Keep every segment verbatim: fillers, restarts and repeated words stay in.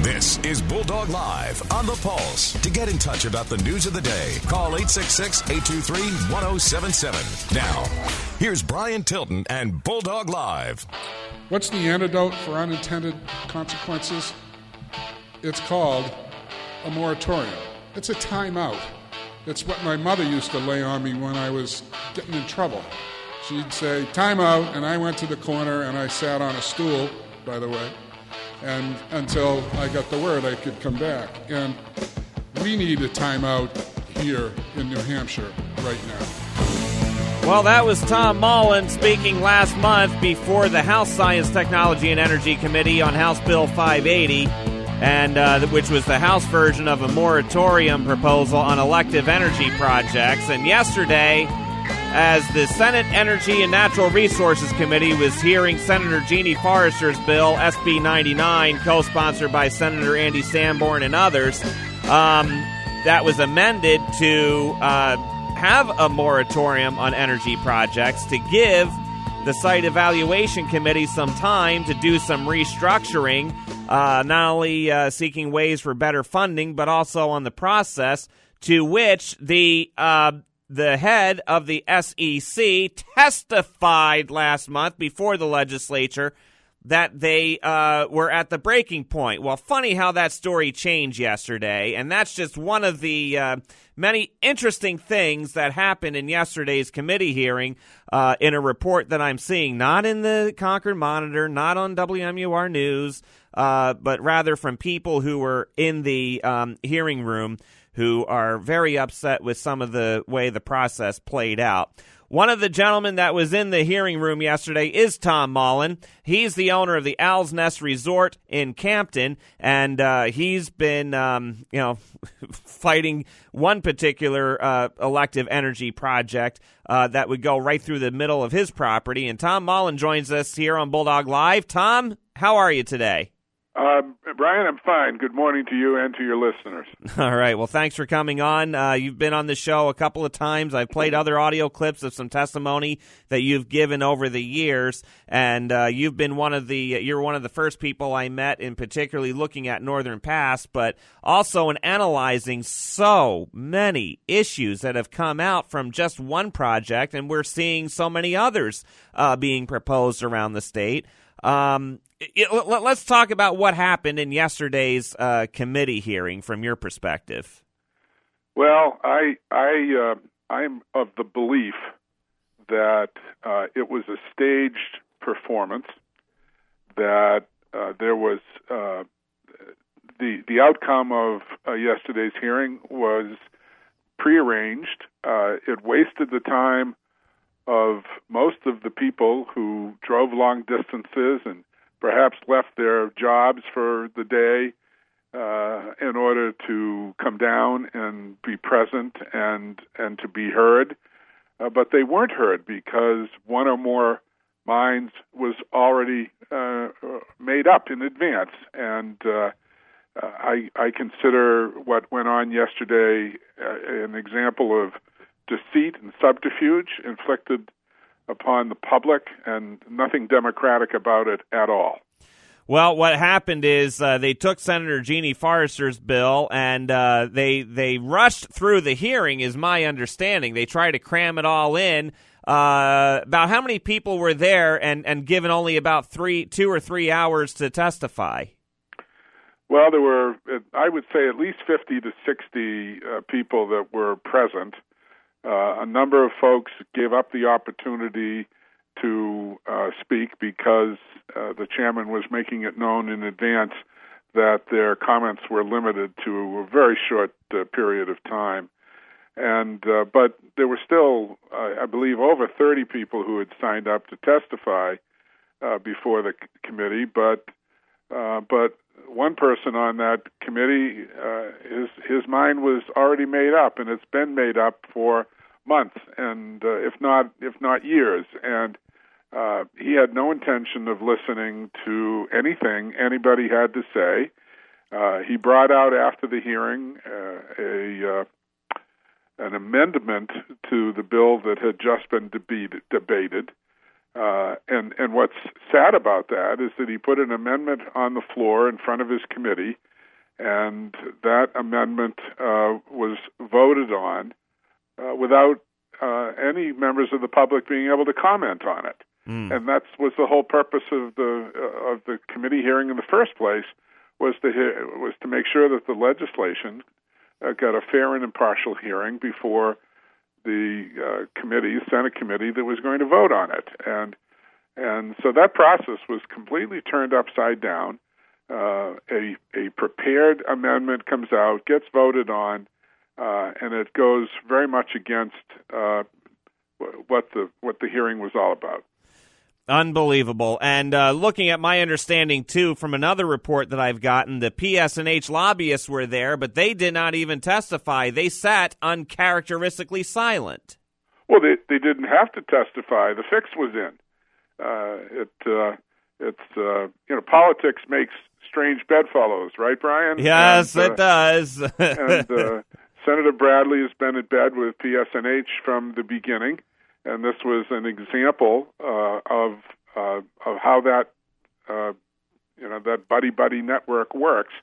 This is Bulldog Live on the Pulse. To get in touch about the news of the day, call eight six six, eight two three, one oh seven seven. Now, here's Brian Tilton and Bulldog Live. What's the antidote for unintended consequences? It's called a moratorium. It's a timeout. It's what my mother used to lay on me when I was getting in trouble. She'd say, timeout, and I went to the corner and I sat on a stool, by the way, and until I got the word I could come back. And we need a timeout here in New Hampshire right now. Well, that was Tom Mullen speaking last month before the House Science, Technology, and Energy Committee on House Bill five eighty, and uh, which was the House version of a moratorium proposal on elective energy projects. And yesterday, as the Senate Energy and Natural Resources Committee was hearing Senator Jeannie Forrester's bill, S B ninety-nine, co-sponsored by Senator Andy Sanborn and others, um, that was amended to uh, have a moratorium on energy projects to give the Site Evaluation Committee some time to do some restructuring, uh, not only uh, seeking ways for better funding, but also on the process, to which the uh, the head of the S E C testified last month before the legislature that they uh, were at the breaking point. Well, funny how that story changed yesterday, and that's just one of the uh, many interesting things that happened in yesterday's committee hearing uh, in a report that I'm seeing, not in the Concord Monitor, not on W M U R News, uh, but rather from people who were in the um, hearing room who are very upset with some of the way the process played out. One of the gentlemen that was in the hearing room yesterday is Tom Mullen. He's the owner of the Owl's Nest Resort in Campton, and uh, he's been, um, you know, fighting one particular uh, elective energy project uh, that would go right through the middle of his property. And Tom Mullen joins us here on Bulldog Live. Tom, how are you today? Uh, Brian, I'm fine. Good morning to you and to your listeners. All right. Well, thanks for coming on. Uh, you've been on the show a couple of times. I've played other audio clips of some testimony that you've given over the years, and uh, you've been one of the you're one of the first people I met in particularly looking at Northern Pass, but also in analyzing so many issues that have come out from just one project, and we're seeing so many others uh, being proposed around the state. Um, it, let, let's talk about what happened in yesterday's uh, committee hearing from your perspective. Well, I I uh, I'm of the belief that uh, it was a staged performance. That uh, there was uh, the the outcome of uh, yesterday's hearing was prearranged. Uh, it wasted the time of most of the people who drove long distances and perhaps left their jobs for the day uh, in order to come down and be present and and to be heard. Uh, but they weren't heard because one or more minds was already uh, made up in advance. And uh, I, I consider what went on yesterday uh, an example of deceit and subterfuge inflicted upon the public, and nothing democratic about it at all. Well, what happened is uh, they took Senator Jeannie Forrester's bill, and uh, they they rushed through the hearing, is my understanding. They tried to cram it all in. Uh, about how many people were there, and, and given only about three, two or three hours to testify? Well, there were, I would say, at least fifty to sixty uh, people that were present. Uh, a number of folks gave up the opportunity to uh, speak because uh, the chairman was making it known in advance that their comments were limited to a very short uh, period of time. And uh, but there were still, uh, I believe, over thirty people who had signed up to testify uh, before the c- committee. But uh, but one person on that committee, uh, his his mind was already made up, and it's been made up for months, and uh, if not if not years. And uh, he had no intention of listening to anything anybody had to say. Uh, he brought out after the hearing uh, a uh, an amendment to the bill that had just been debated. debated. Uh, and, and what's sad about that is that he put an amendment on the floor in front of his committee and that amendment uh, was voted on uh, without uh, any members of the public being able to comment on it. Mm. And that was the whole purpose of the uh, of the committee hearing in the first place, was to hear, was to make sure that the legislation uh, got a fair and impartial hearing before the uh, committee, Senate committee, that was going to vote on it. And and so that process was completely turned upside down. Uh, a a prepared amendment comes out, gets voted on, uh, and it goes very much against uh, what the what the hearing was all about. Unbelievable. And uh, looking at my understanding, too, from another report that I've gotten, the P S and H lobbyists were there, but they did not even testify. They sat uncharacteristically silent. Well, they they didn't have to testify. The fix was in. Uh, it uh, it's uh, you know, politics makes strange bedfellows, right, Brian? Yes, and, it uh, does. and uh, Senator Bradley has been in bed with P S and H from the beginning. And this was an example uh, of uh, of how that uh, you know that buddy buddy network works,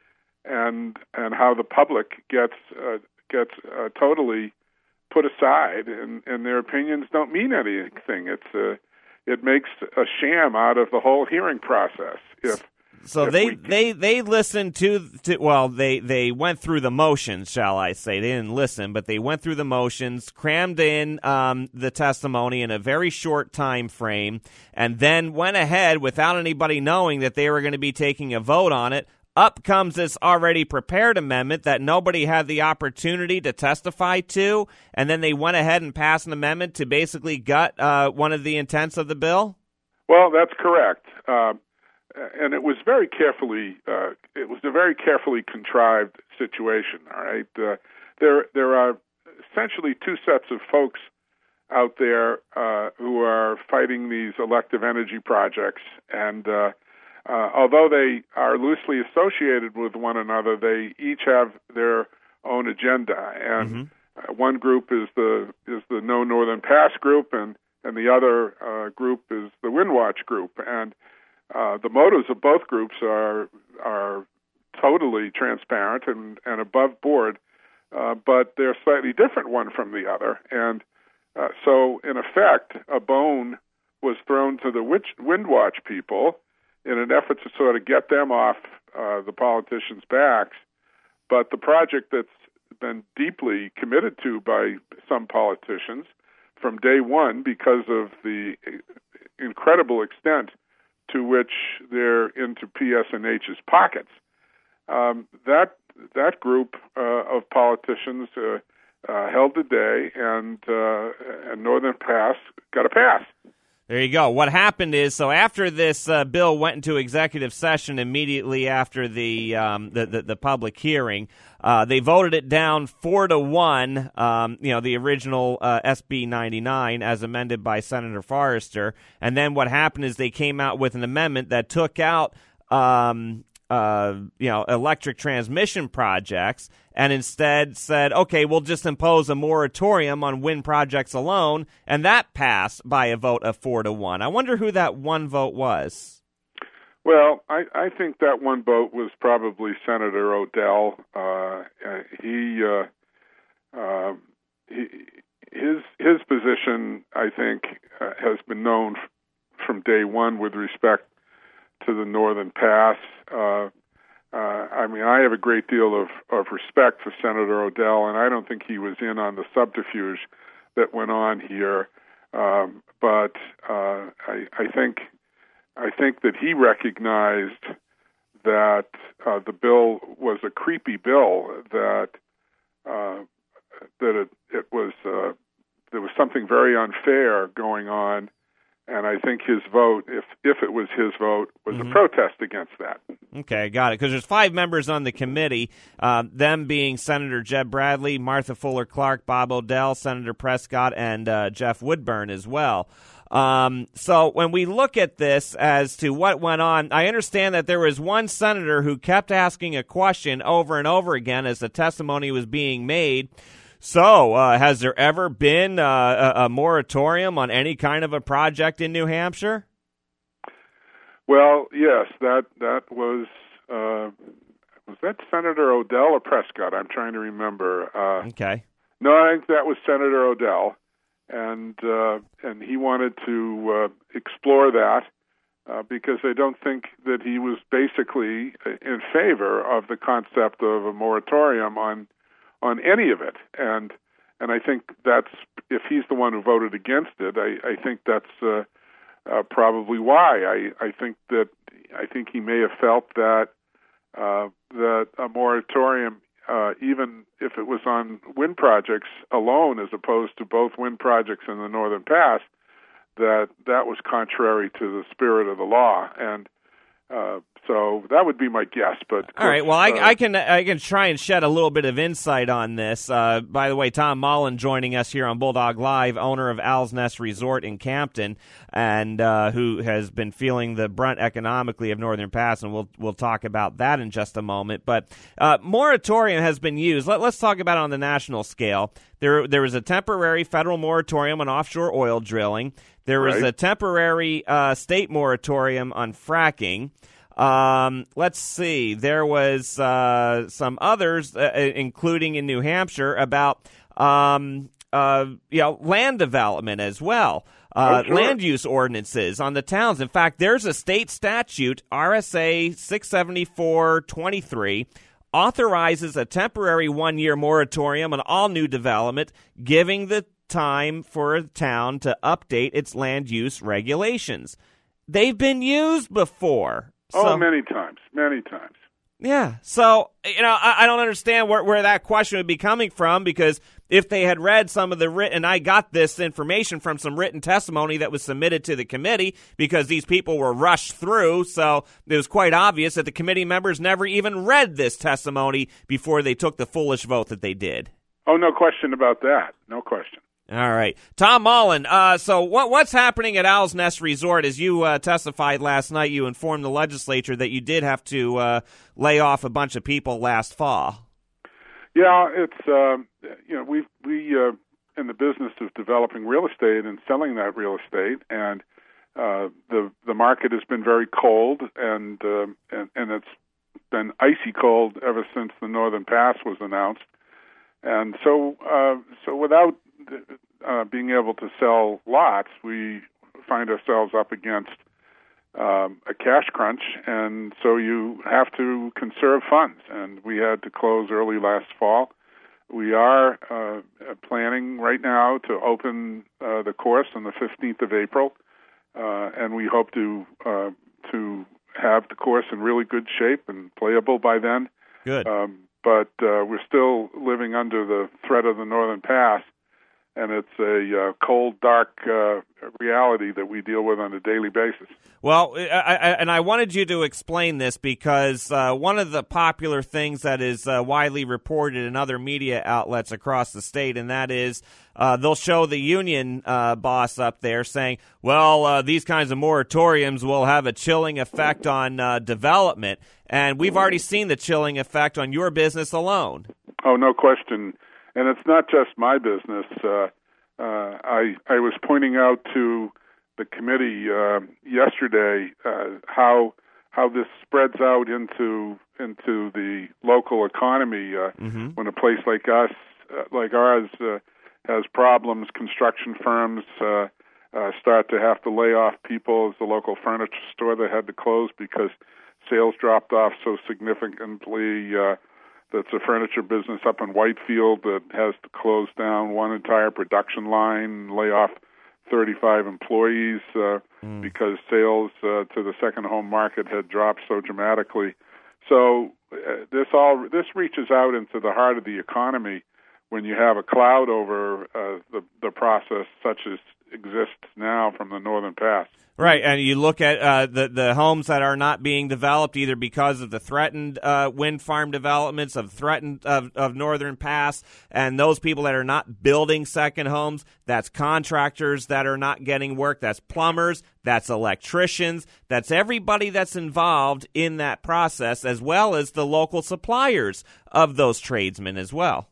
and and how the public gets uh, gets uh, totally put aside, and, and their opinions don't mean anything. It's uh, it makes a sham out of the whole hearing process. If So they, they, they listened to, to, well, they, they went through the motions, shall I say. They didn't listen, but they went through the motions, crammed in um, the testimony in a very short time frame, and then went ahead without anybody knowing that they were going to be taking a vote on it. Up comes this already prepared amendment that nobody had the opportunity to testify to, and then they went ahead and passed an amendment to basically gut uh, one of the intents of the bill? Well, that's correct. Uh And it was very carefully, uh, it was a very carefully contrived situation, all right? Uh, there there are essentially two sets of folks out there uh, who are fighting these elective energy projects, and uh, uh, although they are loosely associated with one another, they each have their own agenda. And mm-hmm. uh, one group is the is the No Northern Pass group, and, and the other uh, group is the Windwatch group. And Uh, the motives of both groups are are totally transparent and, and above board, uh, but they're slightly different one from the other. And uh, so, in effect, a bone was thrown to the Windwatch people in an effort to sort of get them off uh, the politicians' backs. But the project that's been deeply committed to by some politicians from day one, because of the incredible extent to which they're into P S and H's pockets. Um, that that group uh, of politicians uh, uh, held the day, and uh, and Northern Pass got a pass. There you go. What happened is, so after this uh, bill went into executive session immediately after the um, the, the, the public hearing, uh, they voted it down four to one. Um, you know, the original uh, S B ninety-nine as amended by Senator Forrester, and then what happened is they came out with an amendment that took out um, uh, you know electric transmission projects, and instead said, okay, we'll just impose a moratorium on wind projects alone, and that passed by a vote of four to one. I wonder who that one vote was. Well, I, I think that one vote was probably Senator O'Dell. Uh, he, uh, uh, he, his his position, I think, uh, has been known f- from day one with respect to the Northern Pass. Uh, Uh, I mean, I have a great deal of, of respect for Senator O'Dell, and I don't think he was in on the subterfuge that went on here. Um, but uh, I, I think I think that he recognized that uh, the bill was a creepy bill, that uh, that it, it was uh, there was something very unfair going on. And I think his vote, if if it was his vote, was mm-hmm. a protest against that. Okay, got it. Because there's five members on the committee, uh, them being Senator Jeb Bradley, Martha Fuller Clark, Bob O'Dell, Senator Prescott, and uh, Jeff Woodburn as well. Um, so when we look at this as to what went on, I understand that there was one senator who kept asking a question over and over again as the testimony was being made. So, uh, has there ever been uh, a, a moratorium on any kind of a project in New Hampshire? Well, yes, that that was uh, was that Senator Odell or Prescott? I'm trying to remember. Uh, okay. No, I think that was Senator Odell, and uh, and he wanted to uh, explore that uh, because I don't think that he was basically in favor of the concept of a moratorium on on any of it, and and I think that's, if he's the one who voted against it, I, I think that's uh, uh, probably why. I, I think that I think he may have felt that uh, that a moratorium, uh, even if it was on wind projects alone, as opposed to both wind projects in the Northern Pass, that that was contrary to the spirit of the law, and uh, so that would be my guess. But all right, well, I, uh, I can I can try and shed a little bit of insight on this. Uh, by the way, Tom Mullen joining us here on Bulldog Live, owner of Owl's Nest Resort in Campton, and uh, who has been feeling the brunt economically of Northern Pass, and we'll we'll talk about that in just a moment. But uh, moratorium has been used. Let, let's talk about it on the national scale. There there was a temporary federal moratorium on offshore oil drilling. There was right. a temporary uh, state moratorium on fracking. Um, let's see. There was uh, some others, uh, including in New Hampshire, about um, uh, you know land development as well. Uh, oh, sure. Land use ordinances on the towns. In fact, there's a state statute, R S A six seventy-four twenty-three, authorizes a temporary one-year moratorium on all new development, giving the time for a town to update its land use regulations. They've been used before. Oh, so, many times, many times. Yeah. So, you know, I, I don't understand where, where that question would be coming from, because if they had read some of the written, and I got this information from some written testimony that was submitted to the committee because these people were rushed through, so it was quite obvious that the committee members never even read this testimony before they took the foolish vote that they did. Oh, no question about that. No question. All right. Tom Mullen, uh, so what, what's happening at Owl's Nest Resort? As you uh, testified last night, you informed the legislature that you did have to uh, lay off a bunch of people last fall. Yeah, it's, uh, you know, we we uh, in the business of developing real estate and selling that real estate, and uh, the the market has been very cold, and, uh, and and it's been icy cold ever since the Northern Pass was announced, and so uh, so without Uh, being able to sell lots, we find ourselves up against um, a cash crunch, and so you have to conserve funds. And we had to close early last fall. We are uh, planning right now to open uh, the course on the fifteenth of April, uh, and we hope to uh, to have the course in really good shape and playable by then. Good. Um, but uh, we're still living under the threat of the Northern Pass, and it's a uh, cold, dark uh, reality that we deal with on a daily basis. Well, I, I, and I wanted you to explain this because uh, one of the popular things that is uh, widely reported in other media outlets across the state, and that is uh, they'll show the union uh, boss up there saying, well, uh, these kinds of moratoriums will have a chilling effect on uh, development. And we've already seen the chilling effect on your business alone. Oh, no question. And it's not just my business. Uh, uh, I I was pointing out to the committee uh, yesterday uh, how how this spreads out into into the local economy. Uh, mm-hmm. When a place like us, uh, like ours, uh, has problems, construction firms uh, uh, start to have to lay off people. As the local furniture store that had to close because sales dropped off so significantly. Uh, That's a furniture business up in Whitefield that has to close down one entire production line, lay off thirty-five employees uh, mm. because sales uh, to the second home market had dropped so dramatically. So uh, this all this reaches out into the heart of the economy when you have a cloud over uh, the the process such as exists now from the Northern Pass. Right, and you look at uh, the the homes that are not being developed either because of the threatened uh, wind farm developments of threatened of, of Northern Pass, and those people that are not building second homes. That's contractors that are not getting work. That's plumbers. That's electricians. That's everybody that's involved in that process, as well as the local suppliers of those tradesmen as well.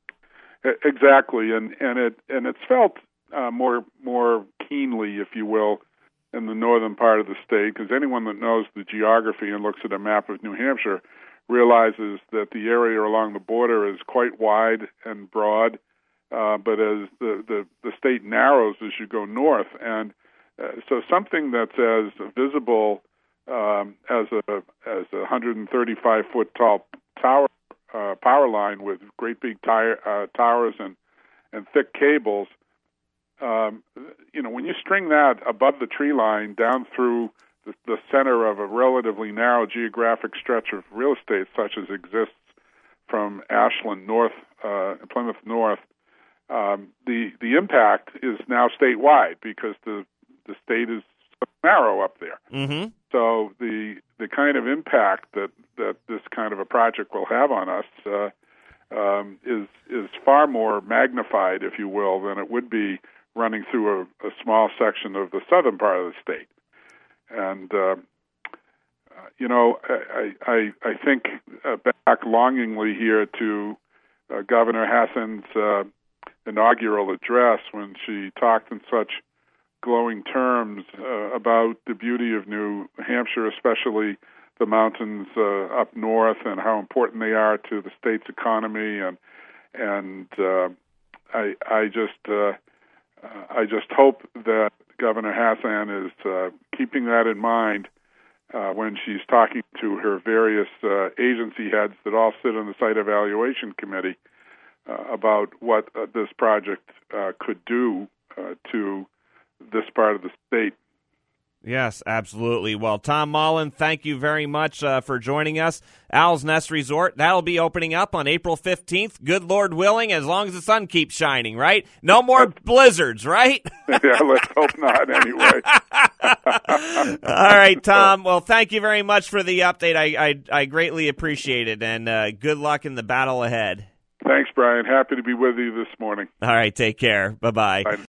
Exactly, and and it and it's felt uh, more more keenly, if you will, in the northern part of the state, because anyone that knows the geography and looks at a map of New Hampshire realizes that the area along the border is quite wide and broad, uh, but as the, the, the state narrows as you go north, and uh, so something that's as visible um, as a as a one hundred thirty-five foot tall tower uh, power line with great big tire, uh, towers and and thick cables. Um, you know, when you string that above the tree line down through the, the center of a relatively narrow geographic stretch of real estate, such as exists from Ashland north, uh, Plymouth north, um, the the impact is now statewide because the the state is so narrow up there. Mm-hmm. So the the kind of impact that, that this kind of a project will have on us uh, um, is is far more magnified, if you will, than it would be running through a, a small section of the southern part of the state. And, uh, you know, I, I, I think uh, back longingly here to uh, Governor Hassan's uh, inaugural address when she talked in such glowing terms uh, about the beauty of New Hampshire, especially the mountains uh, up north and how important they are to the state's economy. And, and uh, I, I just... Uh, Uh, I just hope that Governor Hassan is uh, keeping that in mind uh, when she's talking to her various uh, agency heads that all sit on the site evaluation committee uh, about what uh, this project uh, could do uh, to this part of the state. Yes, absolutely. Well, Tom Mullen, thank you very much uh, for joining us. Owl's Nest Resort, that'll be opening up on April fifteenth. Good Lord willing, as long as the sun keeps shining, right? No more blizzards, right? Yeah, let's hope not anyway. All right, Tom. Well, thank you very much for the update. I I, I greatly appreciate it, and uh, good luck in the battle ahead. Thanks, Brian. Happy to be with you this morning. All right, take care. Bye-bye. Bye.